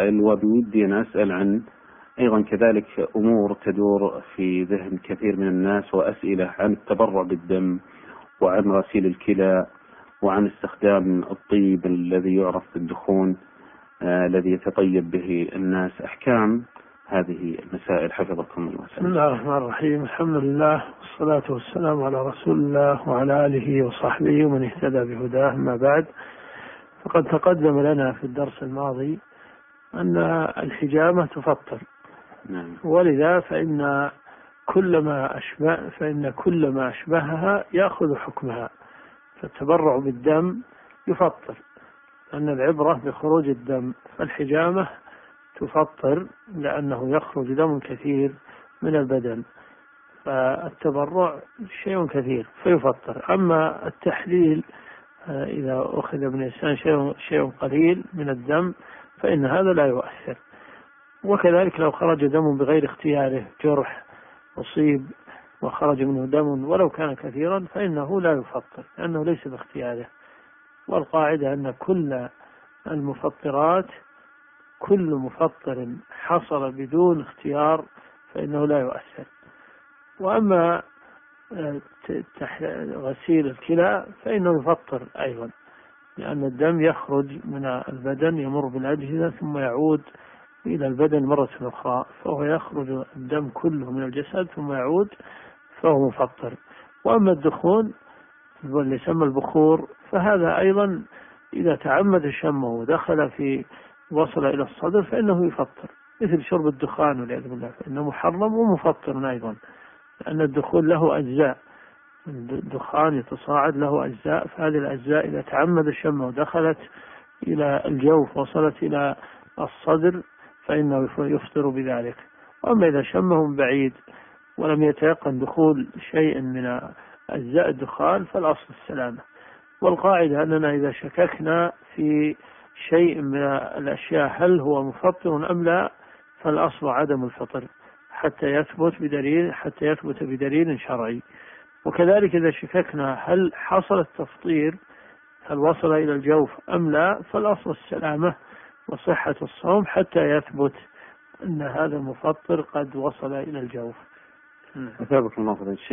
المسائل، وبودي أن أسأل عن أيضا كذلك أمور تدور في ذهن كثير من الناس، وأسئلة عن التبرع بالدم وعن غسيل الكلى وعن استخدام الطيب الذي يعرف بالدخون الذي يتطيب به الناس. أحكام هذه المسائل حفظكم الله. بسم الله الرحمن الرحيم. الحمد لله والصلاة والسلام على رسول الله وعلى آله وصحبه ومن اهتدى بهداه. أما بعد، فقد تقدم لنا في الدرس الماضي أن الحجامة تفطر، ولذا فإن كل ما أشبهها يأخذ حكمها. فالتبرع بالدم يفطر، لأن العبرة بخروج الدم، فالحجامة تفطر لأنه يخرج دم كثير من البدن، فالتبرع شيء كثير فيفطر. أما التحليل إذا أخذ من الإنسان شيء قليل من الدم فإن هذا لا يؤثر. وكذلك لو خرج دم بغير اختياره، جرح أصيب وخرج منه دم ولو كان كثيرا، فإنه لا يفطر لأنه ليس باختياره. والقاعدة أن كل المفطرات، كل مفطر حصل بدون اختيار فإنه لا يؤثر. وأما غسيل الكلى فإنه يفطر أيضا، لأن الدم يخرج من البدن يمر بالأجهزة ثم يعود إلى البدن مرة أخرى، فهو يخرج الدم كله من الجسد ثم يعود، فهو مفطر. وأما الدخون واللي يسمى البخور فهذا أيضا إذا تعمد شمه ودخل وصل إلى الصدر فإنه يفطر، مثل شرب الدخان والعياذ بالله، فإنه محرم ومفطر أيضا، لأن الدخول له أجزاء، الدخان يتصاعد له أجزاء، فهذه الأجزاء إذا تعمد شمه ودخلت إلى الجوف وصلت إلى الصدر فإنه يفطر بذلك. وأما إذا شمه من بعيد ولم يتيقن دخول شيء من أجزاء الدخان فالأصل السلامة. والقاعدة أننا إذا شككنا في شيء من الأشياء هل هو مفطر أم لا، فالأصل عدم الفطر حتى يثبت بدليل شرعي. وكذلك إذا شككنا هل حصل التفطير، هل وصل إلى الجوف أم لا، فالأصل السلامة وصحة الصوم حتى يثبت أن هذا المفطر قد وصل إلى الجوف. أثابكم الله.